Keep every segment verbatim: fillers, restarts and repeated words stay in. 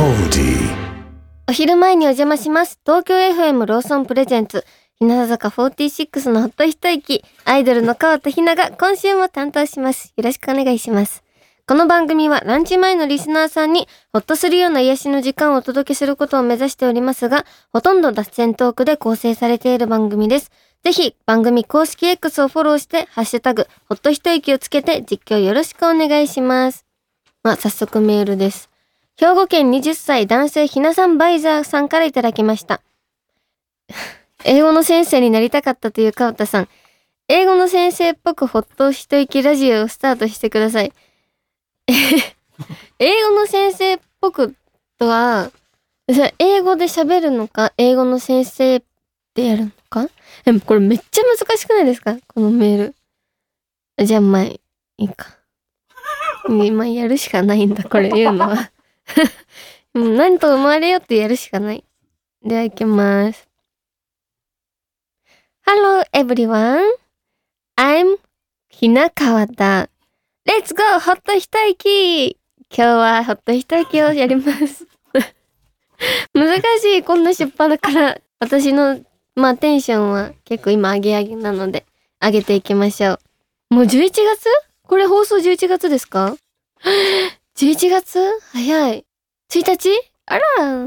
お昼前にお邪魔します。東京 エフエム ローソンプレゼンツ日向坂フォーティーシックスのほっと一息、アイドルの川田ひなが今週も担当します。よろしくお願いします。この番組はランチ前のリスナーさんにほっとするような癒しの時間をお届けすることを目指しておりますが、ほとんど脱線トークで構成されている番組です。ぜひ番組公式 X をフォローしてハッシュタグほっと一息をつけて実況よろしくお願いします。まあ早速メールです。兵庫県はたち男性ひなさんバイザーさんからいただきました。英語の先生になりたかったという川田さん、英語の先生っぽくほっと一息ラジオをスタートしてください。英語の先生っぽくとは、英語で喋るのか、英語の先生でやるのか。でもこれめっちゃ難しくないですか、このメール。じゃあまあいいか。今やるしかないんだ、これ言うのは。もう何と思われよってやるしかない。では行きます。Hello everyone. I'm ひな川田。Let's go! ほっと一息。今日はほっと一息をやります。難しい、こんな出発から。私の、まあテンションは結構今上げ上げなので、上げていきましょう。もうじゅういちがつ？これ放送じゅういちがつですか？ じゅういち 月早い。ついたち？あら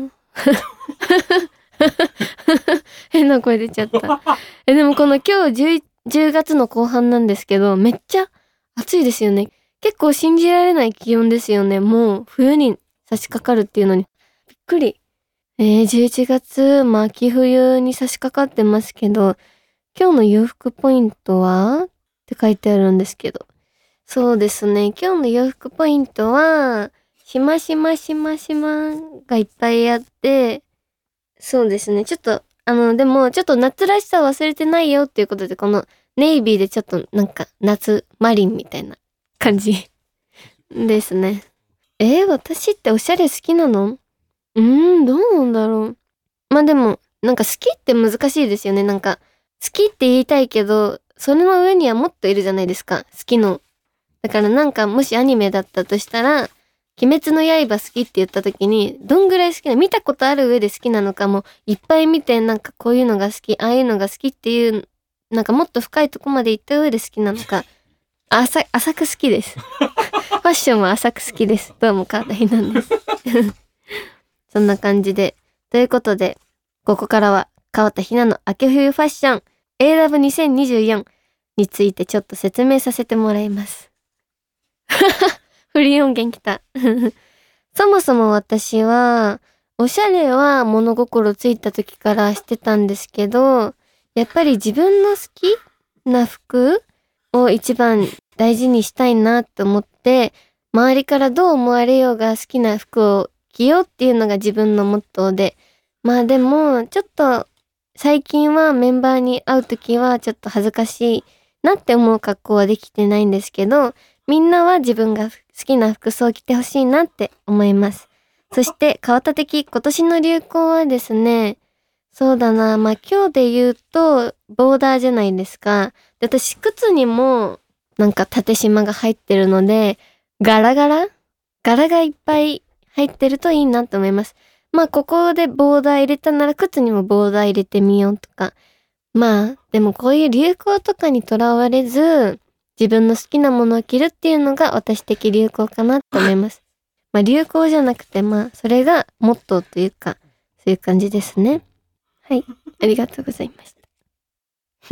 変な声出ちゃった。え、でもこの今日じゅうがつの後半なんですけど、めっちゃ暑いですよね。結構信じられない気温ですよね。もう冬に差し掛かるっていうのに。びっくり。えー、じゅういちがつ、まあ秋冬に差し掛かってますけど、今日の洋服ポイントはって書いてあるんですけど。そうですね。今日の洋服ポイントは、しましましましまがいっぱいあって、そうですね。ちょっと、あの、でも、ちょっと夏らしさを忘れてないよっていうことで、このネイビーでちょっとなんか夏マリンみたいな感じですね。えー、私っておしゃれ好きなの？うーん、どうなんだろう。まあでも、なんか好きって難しいですよね。なんか、好きって言いたいけど、それの上にはもっといるじゃないですか。好きの。だからなんか、もしアニメだったとしたら、鬼滅の刃好きって言った時に、どんぐらい好きな、見たことある上で好きなのかも、いっぱい見てなんかこういうのが好き、ああいうのが好きっていう、なんかもっと深いとこまで行った上で好きなのか、浅、浅く好きです。ファッションは浅く好きです。どうも川田ひなんです。そんな感じで。ということで、ここからは川田ひなの秋冬ファッション エーラブにせんにじゅうよん についてちょっと説明させてもらいます。フリー音源きた。そもそも私は、おしゃれは物心ついた時からしてたんですけど、やっぱり自分の好きな服を一番大事にしたいなと思って、周りからどう思われようが好きな服を着ようっていうのが自分のモットーで、まあでも、ちょっと最近はメンバーに会う時はちょっと恥ずかしいなって思う格好はできてないんですけど、みんなは自分が好きな服装を着てほしいなって思います。そして川田的今年の流行はですね、そうだな、まあ今日で言うとボーダーじゃないですか。で、私靴にもなんか縦縞が入ってるので、柄柄柄がいっぱい入ってるといいなと思います。まあここでボーダー入れたなら靴にもボーダー入れてみようとか。まあでもこういう流行とかにとらわれず、自分の好きなものを着るっていうのが私的流行かなと思います。まあ流行じゃなくて、まあそれがモットーというか、そういう感じですね。はい。ありがとうございました。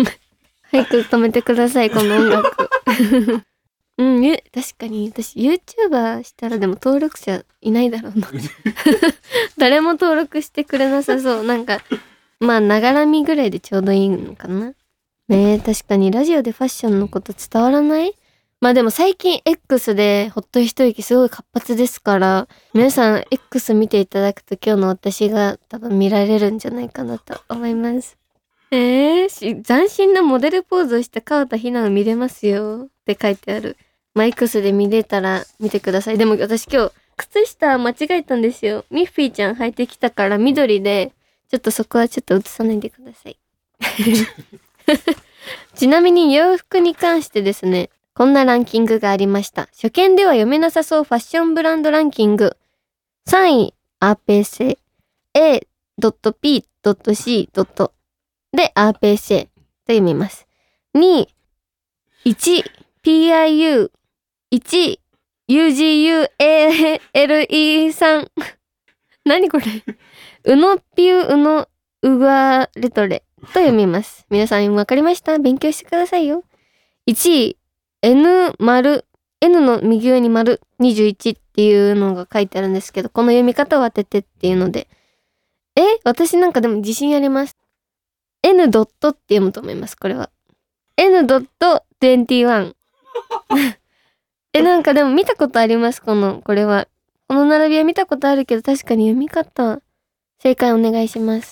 早く止めてください、この音楽。うん、ゆ、確かに私 YouTuber したらでも登録者いないだろうな。誰も登録してくれなさそう。なんか、まあながらみぐらいでちょうどいいのかな。ねえ、確かにラジオでファッションのこと伝わらない？まあでも最近 X でほっと一息すごい活発ですから、皆さん X 見ていただくと今日の私が多分見られるんじゃないかなと思います。えー、し斬新なモデルポーズをした川田ひなを見れますよって書いてある。まあ X で見れたら見てください。でも私今日靴下間違えたんですよ。ミッフィーちゃん履いてきたから緑で、ちょっとそこはちょっと映さないでください。ちなみに洋服に関してですね、こんなランキングがありました。初見では読めなさそうファッションブランドランキング。さんい、 アーペーセー A.P.C. でアーペーセーと読みます。に、いち、ピーアイユー、いち、ユージーユーエーエルイー さん。何これうのピュうのうがレトレと読みます。皆さんわかりました？勉強してくださいよ。いちい、N 丸、N の右上に丸にじゅういちっていうのが書いてあるんですけど、この読み方を当ててっていうので。え私なんかでも自信あります。N ドットって読むと思います、これは。N ドットにじゅういち。え、なんかでも見たことあります、この、これは。この並びは見たことあるけど、確かに読み方。正解お願いします。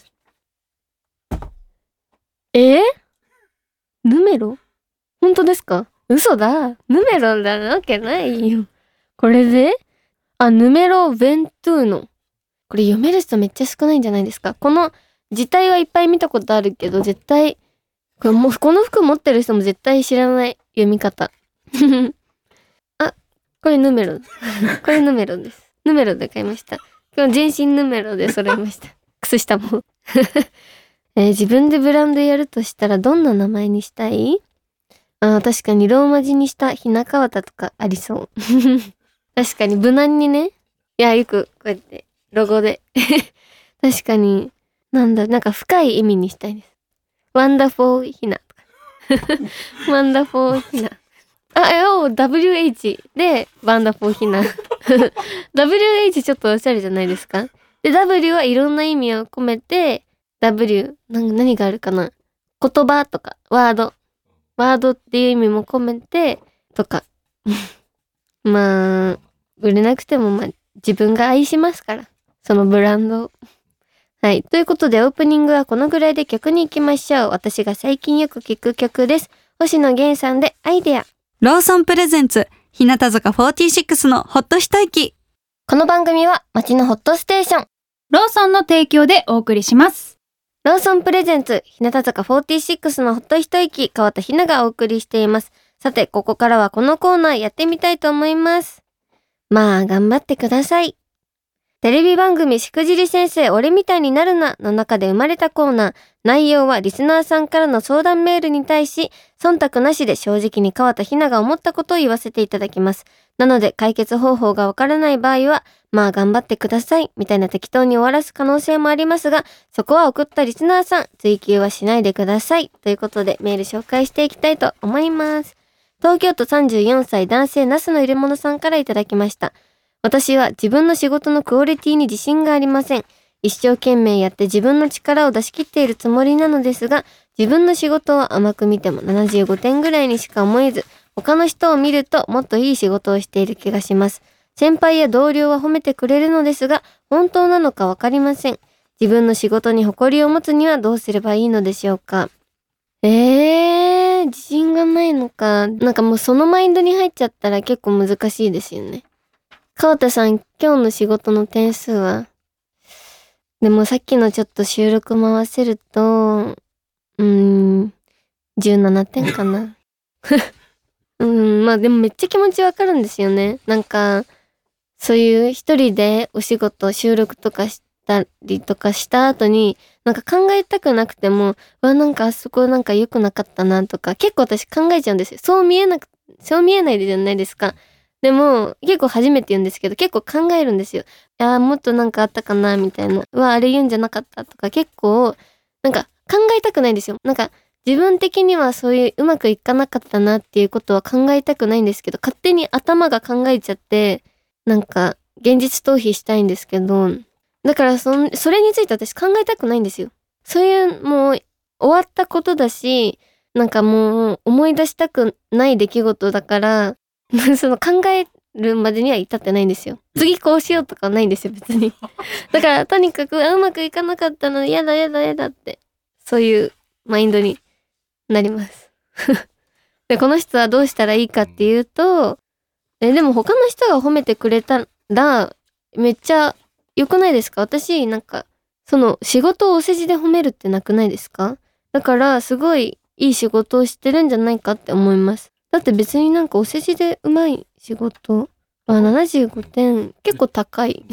えー、ヌメロ？本当ですか？嘘だ。ヌメロだなわけないよ。これであ、ヌメロベントゥーノ。これ読める人めっちゃ少ないんじゃないですか？この字体はいっぱい見たことあるけど、絶対、これもこの服持ってる人も絶対知らない読み方。あ、これヌメロ。これヌメロです。ヌメロで買いました。この全身ヌメロで揃えました。靴下も。えー、自分でブランドやるとしたらどんな名前にしたい？あ、確かにローマ字にしたひなかわたとかありそう。確かに無難にね。いや、よくこうやってロゴで。確かに、なんだ、なんか深い意味にしたいです。ワンダフォーひなとか。ワンダフォーひな。あ、お ダブリューエイチ でワンダフォーひな。ダブリューエイチ ちょっとおしゃれじゃないですか？で、W はいろんな意味を込めて、W、なんか何があるかな？言葉とか、ワード。ワードっていう意味も込めて、とか。まあ、売れなくても、まあ、自分が愛しますから。そのブランドを。はい。ということで、オープニングはこのぐらいで曲に行きましょう。私が最近よく聴く曲です。星野源さんでアイデア。 ローソンプレゼンツ、日向坂フォーティーシックスのほっと一息。 この番組は、街のホットステーション。 ローソンの提供でお送りします。 ローソンプレゼンツ、日向坂フォーティーシックスのほっと一息、川田ひながお送りしています。さて、ここからはこのコーナーやってみたいと思います。まあ、頑張ってください。テレビ番組しくじり先生俺みたいになるなの中で生まれたコーナー。内容はリスナーさんからの相談メールに対し、忖度なしで正直に川田ひなが思ったことを言わせていただきます。なので解決方法がわからない場合は、まあ頑張ってくださいみたいな適当に終わらす可能性もありますが、そこは送ったリスナーさん、追求はしないでください。ということでメール紹介していきたいと思います。東京都さんじゅうよんさい男性ナスの入れ物さんからいただきました。私は自分の仕事のクオリティに自信がありません。一生懸命やって自分の力を出し切っているつもりなのですが、自分の仕事を甘く見てもななじゅうごてんぐらいにしか思えず、他の人を見るともっといい仕事をしている気がします。先輩や同僚は褒めてくれるのですが、本当なのかわかりません。自分の仕事に誇りを持つにはどうすればいいのでしょうか。えー、自信がないのか。なんかもうそのマインドに入っちゃったら結構難しいですよね。川田さん、今日の仕事の点数は？でもさっきのちょっと収録回せると、うーん、じゅうななてんかな。うん、まあでもめっちゃ気持ちわかるんですよね。なんか、そういう一人でお仕事、収録とかしたりとかした後に、なんか考えたくなくても、わ、なんかあそこなんか良くなかったなとか、結構私考えちゃうんですよ。そう見えなく、そう見えないじゃないですか。でも、結構初めて言うんですけど、結構考えるんですよ。ああ、もっとなんかあったかな、みたいな。うわ、あれ言うんじゃなかったとか、結構、なんか考えたくないんですよ。なんか、自分的にはそういううまくいかなかったなっていうことは考えたくないんですけど、勝手に頭が考えちゃって、なんか、現実逃避したいんですけど、だからそん、それについて私考えたくないんですよ。そういう、もう、終わったことだし、なんかもう、思い出したくない出来事だから、その考えるまでには至ってないんですよ。次こうしようとかないんですよ、別に。だから、とにかく、うまくいかなかったの、やだやだやだって、そういうマインドになります。で、この人はどうしたらいいかっていうと、え、でも他の人が褒めてくれたら、めっちゃ良くないですか？私、なんか、その仕事をお世辞で褒めるってなくないですか？だから、すごいいい仕事をしてるんじゃないかって思います。だって別になんかお世辞でうまい仕事はななじゅうごてん結構高い。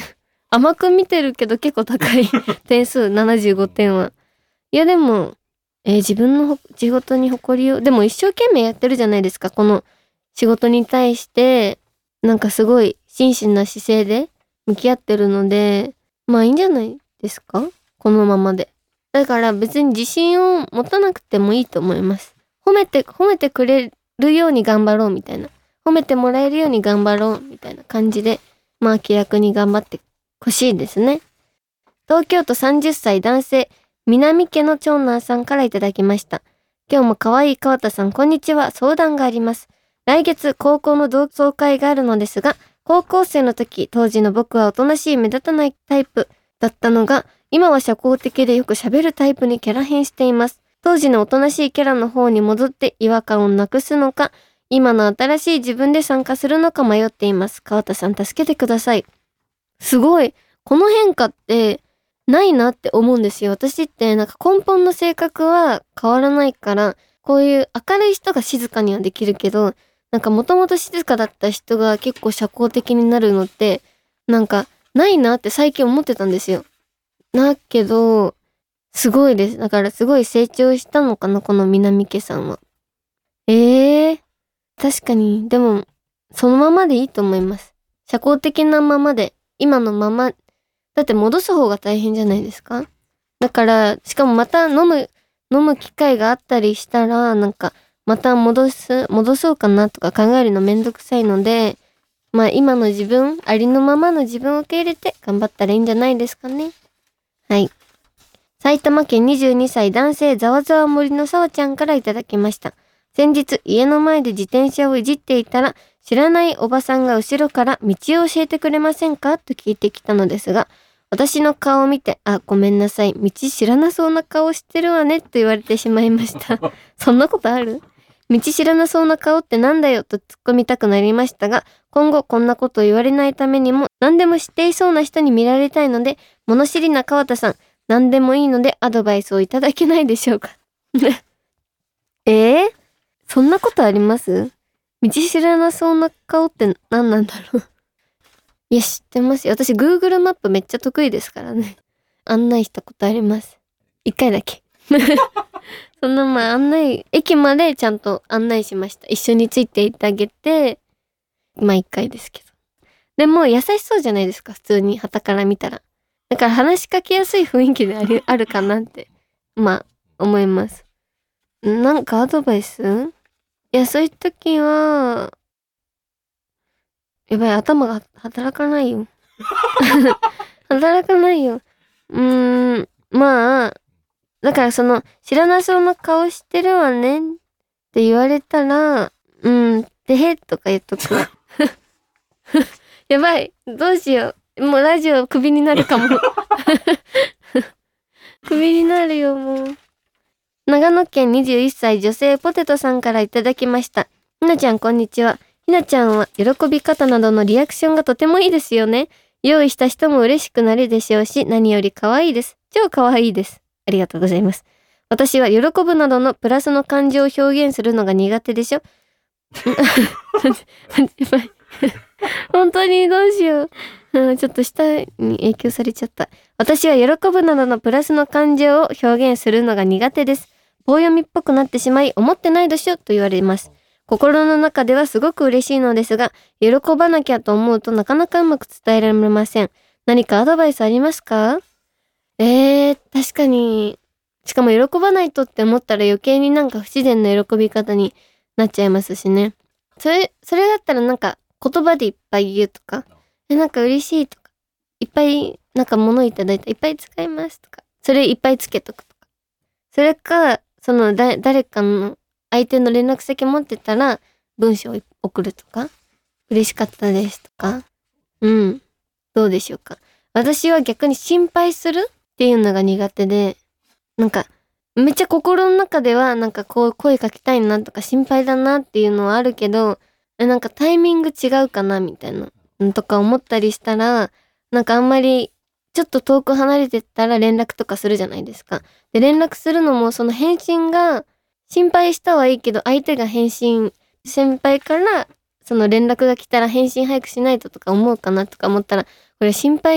甘く見てるけど結構高い点数ななじゅうごてんは。いやでも、えー自分のほ仕事に誇りを、でも一生懸命やってるじゃないですか。この仕事に対して、なんかすごい真摯な姿勢で向き合ってるので、まあいいんじゃないですか？このままで。だから別に自信を持たなくてもいいと思います。褒めて、褒めてくれるように頑張ろうみたいな。褒めてもらえるように頑張ろうみたいな感じで、まあ気楽に頑張ってほしいですね。東京都さんじゅっさい男性、南家の長男さんからいただきました。今日も可愛い川田さん、こんにちは。相談があります。来月高校の同窓会があるのですが、高校生の時、当時の僕はおとなしい目立たないタイプだったのが、今は社交的でよく喋るタイプにキャラ変しています。当時のおとなしいキャラの方に戻って違和感をなくすのか、今の新しい自分で参加するのか迷っています。川田さん助けてください。すごい。この変化ってないなって思うんですよ。私ってなんか根本の性格は変わらないから、こういう明るい人が静かにはできるけど、なんかもともと静かだった人が結構社交的になるのって、なんかないなって最近思ってたんですよ。だけど、すごいです。だからすごい成長したのかな、この南家さんは。ええー、確かに。でも、そのままでいいと思います。社交的なままで、今のまま、だって戻す方が大変じゃないですか？だから、しかもまた飲む、飲む機会があったりしたら、なんか、また戻す、戻そうかなとか考えるのめんどくさいので、まあ今の自分、ありのままの自分を受け入れて頑張ったらいいんじゃないですかね。はい。埼玉県にじゅうにさい男性ざわざわ森のさわちゃんからいただきました。先日家の前で自転車をいじっていたら知らないおばさんが後ろから道を教えてくれませんかと聞いてきたのですが、私の顔を見て、あ、ごめんなさい、道知らなそうな顔してるわねと言われてしまいました。そんなことある？道知らなそうな顔ってなんだよと突っ込みたくなりましたが、今後こんなことを言われないためにも何でも知っていそうな人に見られたいので、物知りな川田さん、何でもいいのでアドバイスをいただけないでしょうか。えー、そんなことあります？道知らなそうな顔って何なんだろう。いや、知ってますよ。私 Google マップめっちゃ得意ですからね。案内したことあります。一回だけ。そのまあ案内、駅までちゃんと案内しました。一緒についていってあげて、まあ一回ですけど。でも優しそうじゃないですか、普通に傍から見たら。だから話しかけやすい雰囲気でありあるかなって、まあ思います。なんかアドバイス？いや、そういう時は、やばい、頭が働かないよ。働かないよ。うーん、まあ、だからその、知らなそうな顔してるわねって言われたら、うん、てへとか言っとく。やばい、どうしよう。もうラジオクビになるかも。クビになるよ、もう。長野県にじゅういっさい女性ポテトさんからいただきました。ひなちゃんこんにちは。ひなちゃんは喜び方などのリアクションがとてもいいですよね。用意した人も嬉しくなるでしょうし、何より可愛いです。超可愛いです。ありがとうございます。私は喜ぶなどのプラスの感情を表現するのが苦手でしょ。本当にどうしよう。うん、ちょっと下に影響されちゃった。私は喜ぶなどのプラスの感情を表現するのが苦手です。棒読みっぽくなってしまい、思ってないでしょと言われます。心の中ではすごく嬉しいのですが、喜ばなきゃと思うとなかなかうまく伝えられません。何かアドバイスありますか？えー、確かに。しかも喜ばないとって思ったら余計になんか不自然な喜び方になっちゃいますしね。それ、それだったらなんか言葉でいっぱい言うとか、え、なんか嬉しいとか、いっぱいなんか物いただいたらいっぱい使いますとか、それいっぱいつけとくとか。それか、そのだ誰かの相手の連絡先持ってたら文章を送るとか、嬉しかったですとか、うん、どうでしょうか。私は逆に心配するっていうのが苦手で、なんかめっちゃ心の中ではなんかこう声かけたいなとか心配だなっていうのはあるけど、なんかタイミング違うかなみたいなとか思ったりしたら、なんかあんまりちょっと遠く離れてったら連絡とかするじゃないですか。で連絡するのもその返信が心配したはいいけど、相手が返信、先輩からその連絡が来たら返信早くしないととか思うかなとか思ったら、これ心配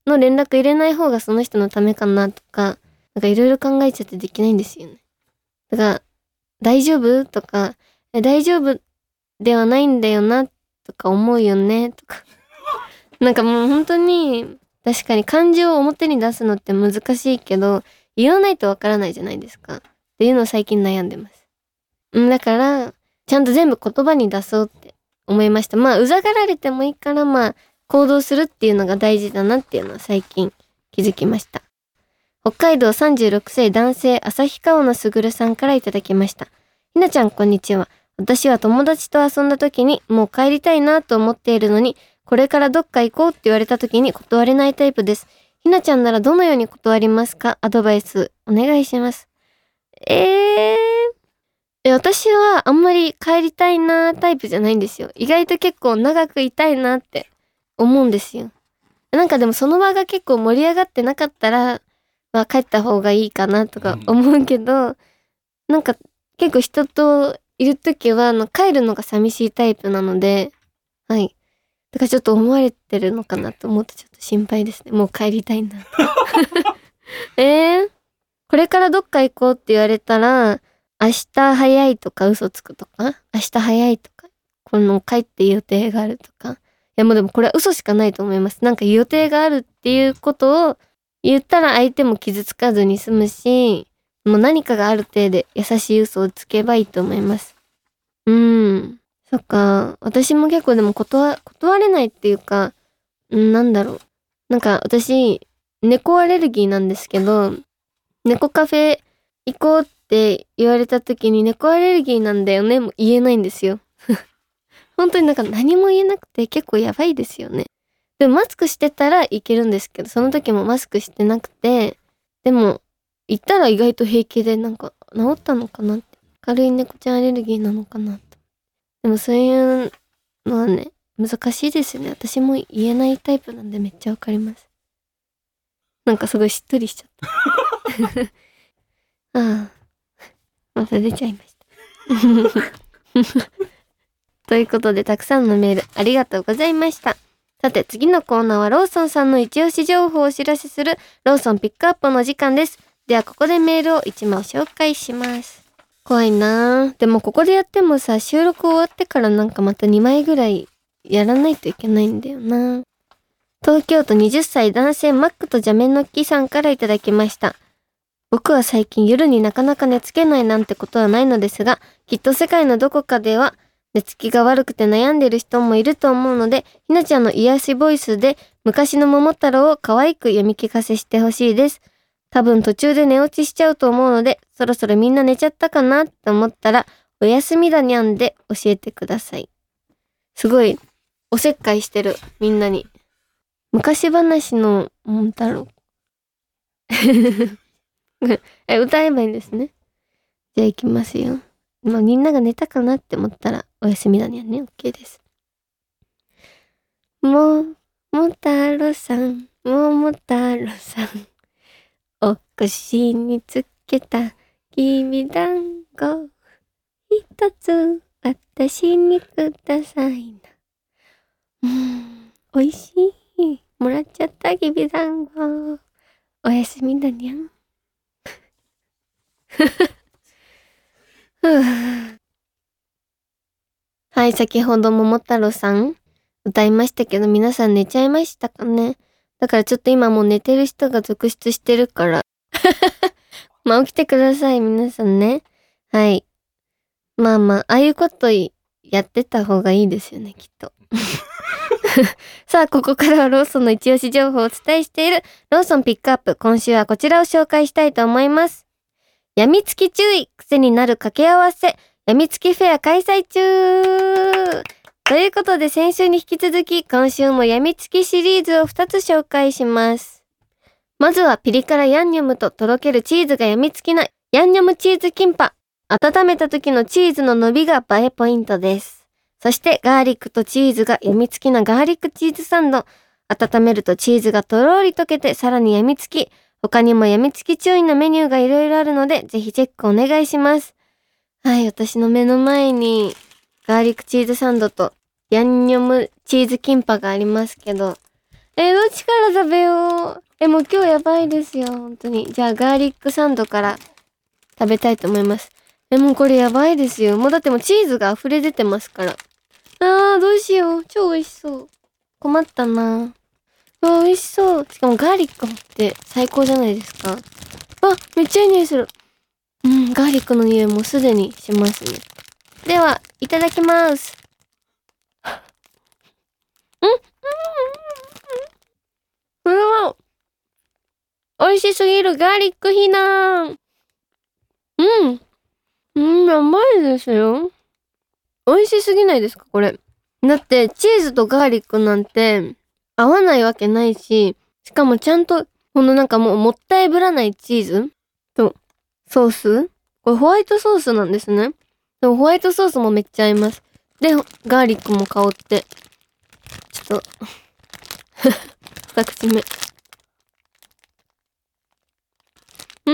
の連絡入れない方がその人のためかなとか、なんかいろいろ考えちゃってできないんですよね。だから、大丈夫とか、え、大丈夫ではないんだよなとか思うよねとか。なんかもう本当に、確かに感情を表に出すのって難しいけど、言わないとわからないじゃないですか。っていうのを最近悩んでます。うん、だから、ちゃんと全部言葉に出そうって思いました。まあ、うざがられてもいいから、まあ、行動するっていうのが大事だなっていうのは最近気づきました。北海道さんじゅうろくさい男性旭川のすぐるさんからいただきました。ひなちゃんこんにちは。私は友達と遊んだ時にもう帰りたいなと思っているのに、これからどっか行こうって言われた時に断れないタイプです。ひなちゃんならどのように断りますか？アドバイスお願いします。えー、え私はあんまり帰りたいなタイプじゃないんですよ。意外と結構長くいたいなって思うんですよ。なんかでもその場が結構盛り上がってなかったら、まあ帰った方がいいかなとか思うけど、なんか結構人といるときはあの帰るのが寂しいタイプなので、はい。だからちょっと思われてるのかなと思ってちょっと心配ですね。もう帰りたいな。えー、これからどっか行こうって言われたら、明日早いとか嘘つくとか、明日早いとか、この帰って予定があるとか。いやもうでもこれは嘘しかないと思います。なんか予定があるっていうことを言ったら相手も傷つかずに済むし、もう何かがある程度優しい嘘をつけばいいと思います。うーん。そっか。私も結構でも断、断れないっていうか、んなんだろう。なんか私、猫アレルギーなんですけど、猫カフェ行こうって言われた時に猫アレルギーなんだよねも言えないんですよ。本当になんか何も言えなくて結構やばいですよね。でもマスクしてたらいけるんですけど、その時もマスクしてなくて、でも行ったら意外と平気でなんか治ったのかなって。軽い猫ちゃんアレルギーなのかなと。でもそういうのはね、難しいですよね。私も言えないタイプなんでめっちゃわかります。なんかすごいしっとりしちゃった。ああ、また出ちゃいました。ということでたくさんのメールありがとうございました。さて次のコーナーはローソンさんの一押し情報をお知らせするローソンピックアップの時間です。ではここでメールをいちまい紹介します。怖いなぁ。でもここでやってもさ、収録終わってからなんかまたにまいぐらいやらないといけないんだよな。東京都にじゅっさい男性マックとジャメンの木さんからいただきました。僕は最近夜になかなか寝つけないなんてことはないのですが、きっと世界のどこかでは寝つきが悪くて悩んでいる人もいると思うので、ひなちゃんの癒しボイスで昔の桃太郎を可愛く読み聞かせしてほしいです。多分途中で寝落ちしちゃうと思うので、そろそろみんな寝ちゃったかなって思ったら、おやすみだにゃんで教えてください。すごい、おせっかいしてる、みんなに。昔話の桃太郎。え、歌えばいいんですね。じゃあ行きますよ。まあみんなが寝たかなって思ったら、おやすみだにゃんね、OK です。もも太郎さん、もも太郎さん。お腰につけたきびだんご一つ私にくださいな。うーん、おいしい。もらっちゃったきびだんご。おやすみだにゃん。はい、先ほど桃太郎さん歌いましたけど皆さん寝ちゃいましたかね。だからちょっと今もう寝てる人が続出してるからまあ起きてください皆さんね。はい。まあまあ、ああいうことやってた方がいいですよね、きっと。さあ、ここからはローソンの一押し情報をお伝えしているローソンピックアップ。今週はこちらを紹介したいと思います。やみつき注意、癖になる掛け合わせ、やみつきフェア開催中ということで先週に引き続き今週もやみつきシリーズをふたつ紹介します。まずはピリ辛ヤンニョムととろけるチーズがやみつきなヤンニョムチーズキンパ。温めた時のチーズの伸びが映えポイントです。そしてガーリックとチーズがやみつきなガーリックチーズサンド。温めるとチーズがとろり溶けてさらにやみつき。他にもやみつき注意のメニューがいろいろあるのでぜひチェックお願いします。はい、私の目の前にガーリックチーズサンドとヤンニョムチーズキンパがありますけど、 えー、どっちから食べよう。え、もう今日やばいですよ、本当に。じゃあ、ガーリックサンドから食べたいと思います。え、もうこれやばいですよ。もうだってもうチーズが溢れ出てますから。あー、どうしよう。超美味しそう。困ったな。うわ、美味しそう。しかもガーリックって最高じゃないですか。あ、めっちゃいい匂いする。うん、ガーリックの匂いもすでにしますね。では、いただきます。ん、これは、美味しすぎるガーリックヒナー。うん。うん、甘いですよ。美味しすぎないですか、これ。だって、チーズとガーリックなんて、合わないわけないし、しかもちゃんと、このなんかもうもったいぶらないチーズと、ソースこれホワイトソースなんですね。でもホワイトソースもめっちゃ合います。で、ガーリックも香って。ちょっと、二口目。うん。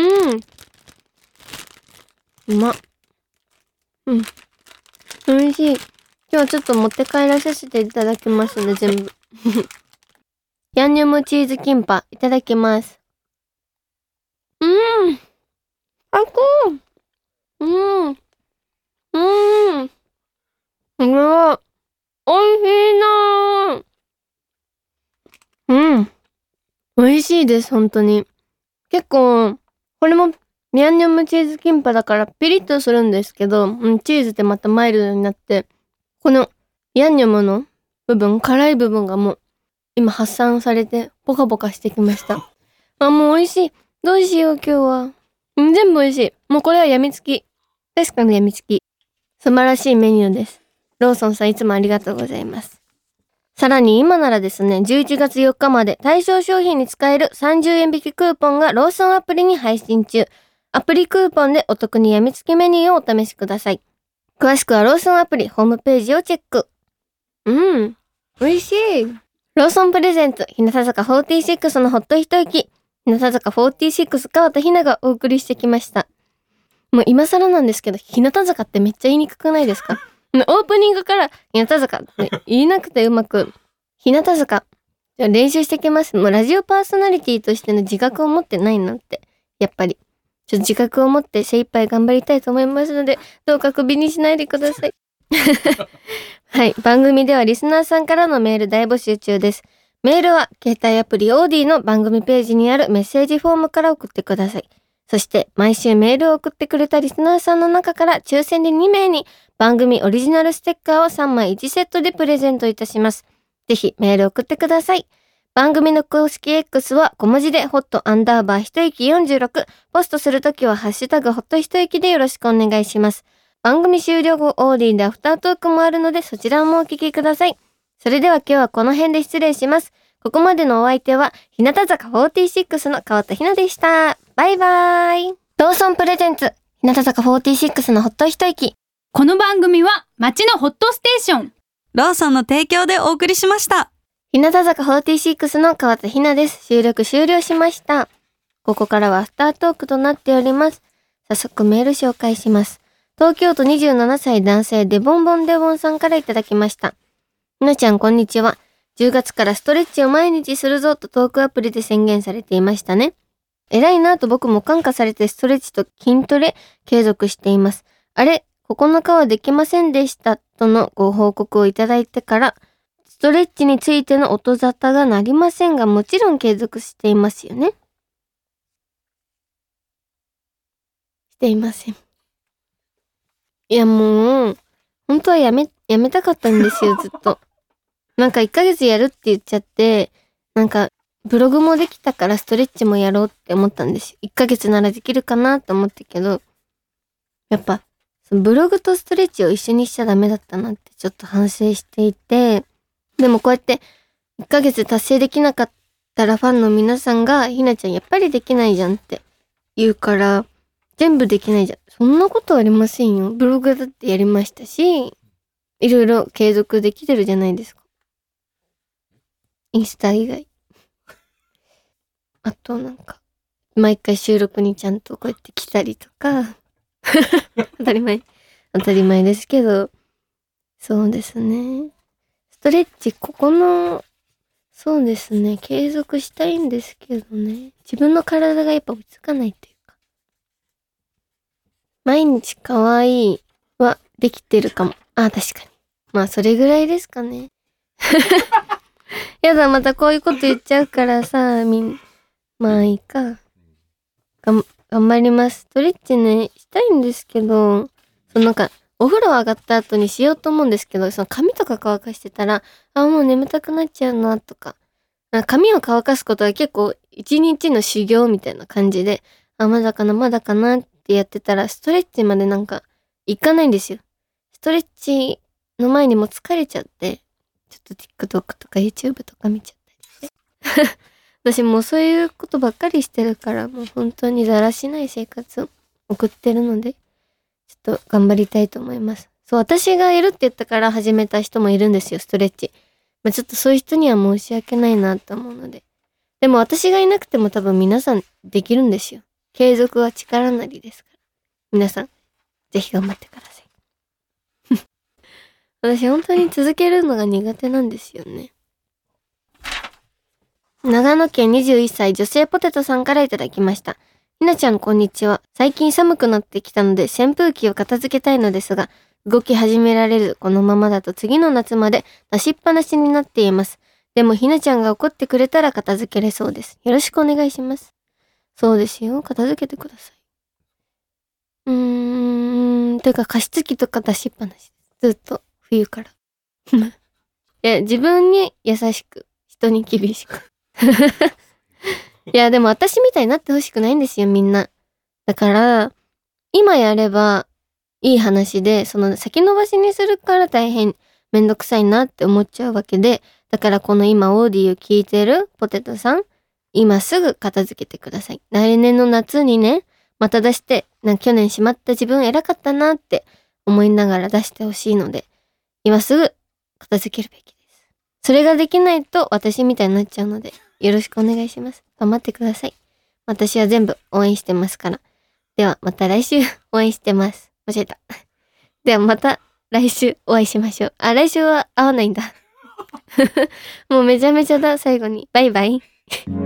うまっ。うん。美味しい。今日はちょっと持って帰らさせていただきますね、全部。ヤンニョムチーズキンパ、いただきます。うーん。あこう。うん。うーん。これは、美味しいなぁ。うん。美味しいです、本当に。結構、これも、ヤンニョムチーズキンパだからピリッとするんですけど、うん、チーズってまたマイルドになって、この、ヤンニョムの部分、辛い部分がもう、今発散されて、ポカポカしてきました。あ、もう美味しい。どうしよう、今日は。うん、全部美味しい。もうこれは病みつき。確かに病みつき。素晴らしいメニューです。ローソンさんいつもありがとうございます。さらに今ならですね、じゅういちがつよっかまで対象商品に使えるさんじゅうえん引きクーポンがローソンアプリに配信中。アプリクーポンでお得に病みつきメニューをお試しください。詳しくはローソンアプリホームページをチェック。うん。美味しい。ローソンプレゼンツ、日向坂フォーティーシックスのほっと一息。日向坂フォーティーシックス川田ひながお送りしてきました。もう今更なんですけど、日向坂ってめっちゃ言いにくくないですか？オープニングから日向坂って言いなくてうまく、日向坂。じゃあ練習してきます。もうラジオパーソナリティとしての自覚を持ってないのって。やっぱり。ちょっと自覚を持って精一杯頑張りたいと思いますので、どうかクビにしないでください。はい。番組ではリスナーさんからのメール大募集中です。メールは携帯アプリオーディの番組ページにあるメッセージフォームから送ってください。そして毎週メールを送ってくれたリスナーさんの中から抽選でにめいに番組オリジナルステッカーをさんまいいちセットでプレゼントいたします。ぜひメール送ってください。番組の公式 X は小文字でホットアンダーバー一息よんじゅうろく、ポストするときはハッシュタグホット一息でよろしくお願いします。番組終了後オーディでアフタートークもあるのでそちらもお聞きください。それでは今日はこの辺で失礼します。ここまでのお相手は日向坂フォーティーシックスの川田ひなでした。バイバーイ。ローソンプレゼンツ日向坂フォーティーシックスのほっと一息。 この番組は街のホットステーション。 ローソンの提供でお送りしました。 日向坂フォーティーシックスの川田ひなです。収録終了しました。ここからはアフタートークとなっております。早速メール紹介します。東京都にじゅうななさい男性デボンボンデボンさんからいただきました。ひなちゃんこんにちは。じゅうがつからストレッチを毎日するぞとトークアプリで宣言されていましたね。偉いなぁと僕も感化されてストレッチと筋トレ継続しています。あれ、ここのかはできませんでしたとのご報告をいただいてから、ストレッチについての音沙汰がなりませんが、もちろん継続していますよね。していません。いやもう、本当はやめ、やめたかったんですよ、ずっと。なんかいっかげつやるって言っちゃって、なんか、ブログもできたからストレッチもやろうって思ったんですよ。いっかげつならできるかなと思ったけど、やっぱ、そのブログとストレッチを一緒にしちゃダメだったなってちょっと反省していて、でもこうやっていっかげつ達成できなかったらファンの皆さんが、ひなちゃんやっぱりできないじゃんって言うから、全部できないじゃん。そんなことありませんよ。ブログだってやりましたし、いろいろ継続できてるじゃないですか。インスタ以外。あとなんか、毎回収録にちゃんとこうやって来たりとか、当たり前。当たり前ですけど、そうですね。ストレッチ、ここのそうですね。継続したいんですけどね。自分の体がやっぱ追いつかないっていうか。毎日可愛いはできてるかも。あ、確かに。まあ、それぐらいですかね。やだ、またこういうこと言っちゃうからさ、みん、まあいいか。がん、頑張ります。ストレッチね、したいんですけど、そのなんか、お風呂上がった後にしようと思うんですけど、その髪とか乾かしてたら、あ、もう眠たくなっちゃうな、とか。髪を乾かすことは結構一日の修行みたいな感じで、あ、まだかな、まだかなってやってたら、ストレッチまでなんか、いかないんですよ。ストレッチの前にも疲れちゃって、ちょっと TikTok とか YouTube とか見ちゃったりして。私もうそういうことばっかりしてるから、もう本当にだらしない生活を送ってるので、ちょっと頑張りたいと思います。そう、私がやるって言ったから始めた人もいるんですよ、ストレッチ。まあ、ちょっとそういう人には申し訳ないなと思うので。でも私がいなくても多分皆さんできるんですよ。継続は力なりですから。皆さん、ぜひ頑張ってください。私本当に続けるのが苦手なんですよね。長野県にじゅういっさい女性ポテトさんからいただきました。ひなちゃんこんにちは。最近寒くなってきたので扇風機を片付けたいのですが、動き始められるこのままだと次の夏まで出しっぱなしになっています。でもひなちゃんが怒ってくれたら片付けれそうです。よろしくお願いします。そうですよ。片付けてください。うーん、てか加湿器とか出しっぱなし。ずっと冬から。いや、自分に優しく、人に厳しく。いや、でも私みたいになってほしくないんですよ、みんな。だから、今やればいい話で、その先延ばしにするから大変めんどくさいなって思っちゃうわけで、だからこの今オーディを聞いてるポテトさん、今すぐ片付けてください。来年の夏にね、また出して、なんか去年しまった自分偉かったなって思いながら出してほしいので、今すぐ片付けるべきです。それができないと私みたいになっちゃうので、よろしくお願いします。頑張ってください。私は全部応援してますから。ではまた来週応援してます。間違えた。ではまた来週お会いしましょう。あ、来週は会わないんだ。もうめちゃめちゃだ、最後に。バイバイ。